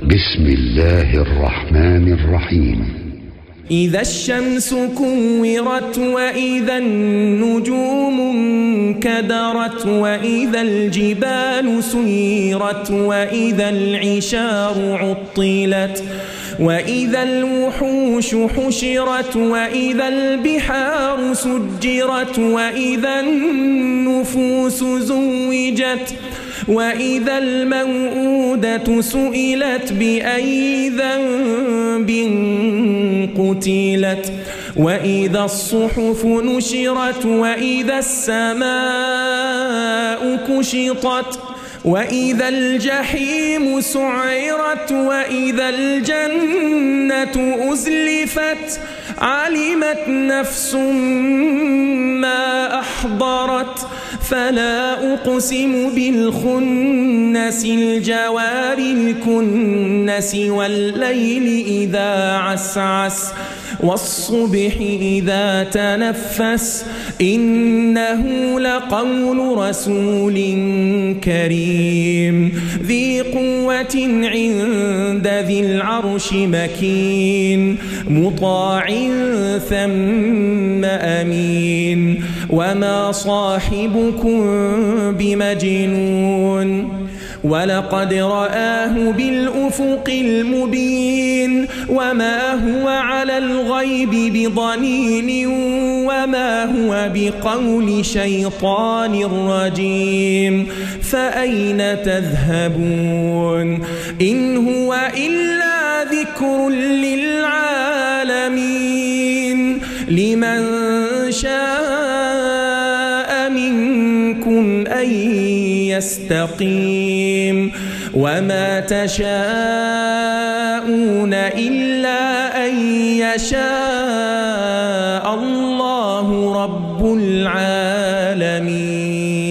بسم الله الرحمن الرحيم. إذا الشمس كورت وإذا النجوم انكدرت وإذا الجبال سيرت وإذا العشار عطلت وإذا الوحوش حشرت وإذا البحار سجرت وإذا النفوس زوجت وإذا الموءودة سئلت بأي ذنب قتلت وإذا الصحف نشرت وإذا السماء كشطت وإذا الجحيم سعرت وإذا الجنة أزلفت علمت نفس ما أحضرت فلا أقسم بالخنس الجوار الكنس والليل إذا عسعس والصبح إذا تنفس إنه لقول رسول كريم ذي قوة عند ذي العرش مكين مطاع ثم أمين وما صاحبكم بمجنون ولقد رآه بالأفق المبين وما هو على الغيب بضنين وما هو بقول شيطان رجيم فأين تذهبون إن هو إلا ذكر للعالمين لمن شاء منكم أن يستقيم وما تشاءون إلا أن يشاء الله رب العالمين.